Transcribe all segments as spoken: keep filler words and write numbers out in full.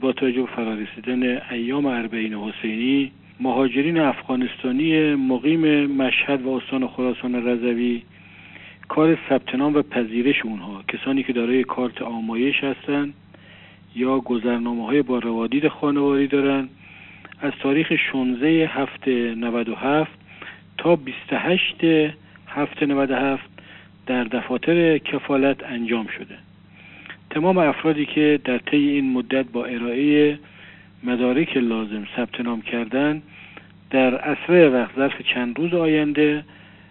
با توجه به فرارسیدن ایام اربعین حسینی، مهاجرین افغانستانی مقیم مشهد و استان خراسان رضوی کار ثبت نام و پذیرش اونها، کسانی که دارای کارت آمایش هستند یا گذرنامه‌های با روادید خانواری دارن، از تاریخ شانزده هفته نود و هفت تا بیست و هشت هفته نود و هفت در دفاتر کفالت انجام شده. تمام افرادی که در طی این مدت با ارائه مدارک لازم ثبت نام کردن، در اسرع وقت ظرف چند روز آینده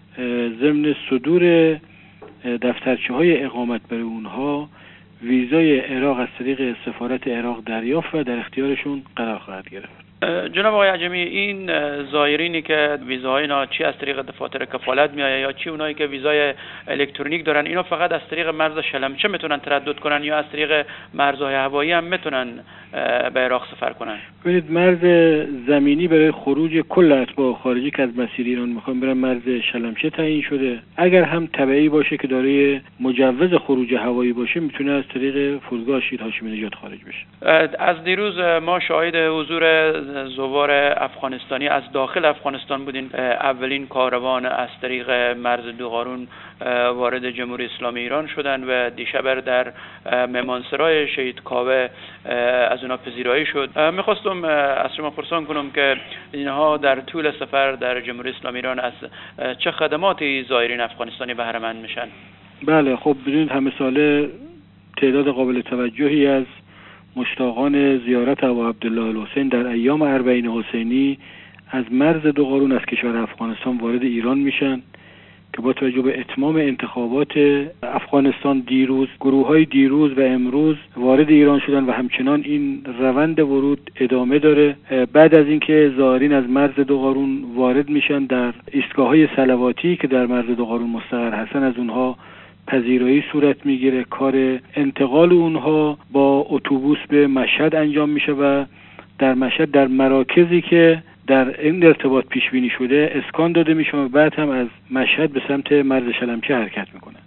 ضمن صدور دفترچه‌های اقامت برای اونها ویزای عراق از طریق سفارت عراق دریافت و در اختیارشون قرار خواهد گرفت. جناب آقای عجمی، این زائرینی که ویزاهای اینا چی از طریق دفاتر کفالت میآید یا چی اونایی که ویزای الکترونیک دارن، اینا فقط از طریق مرز شلمچه میتونن تردد کنن یا از طریق مرزهای هوایی هم میتونن به عراق سفر کنن؟ ببینید، مرز زمینی برای خروج کل اتباع خارجی که از مسیر ایران میخوان برن مرز شلمچه تعیین شده. اگر هم تبعی باشه که دارای مجوز خروج هوایی باشه، میتونه از طریق فرودگاه شهید هاشمی نژاد خارج بشه. از دیروز ما شاهد حضور زوار افغانستانی از داخل افغانستان بودین. اولین کاروان از طریق مرز دوقارون وارد جمهوری اسلامی ایران شدن و دیشب در مهمانسرای شهید کاوه از اونا پذیرایی شد. میخواستم از شما پرسان کنم که اینها در طول سفر در جمهوری اسلامی ایران از چه خدماتی زائرین افغانستانی بهره مند میشن؟ بله، خب بدونید همه ساله تعداد قابل توجهی از مشتاقان زیارت ابا عبدالله الحسین در ایام اربعین حسینی از مرز دوقارون از کشور افغانستان وارد ایران میشن که با توجه به اتمام انتخابات افغانستان دیروز، گروه‌های دیروز و امروز وارد ایران شدن و همچنان این روند ورود ادامه داره. بعد از اینکه زائرین از مرز دوقارون وارد میشن، در ایستگاه‌های صلواتی که در مرز دوقارون مستقر هستن از اونها پذیرایی صورت میگیره. کار انتقال اونها با اتوبوس به مشهد انجام میشه و در مشهد در مراکزی که در این ارتباط پیش بینی شده اسکان داده میشه و بعد هم از مشهد به سمت مرز شلمچه حرکت میکنه.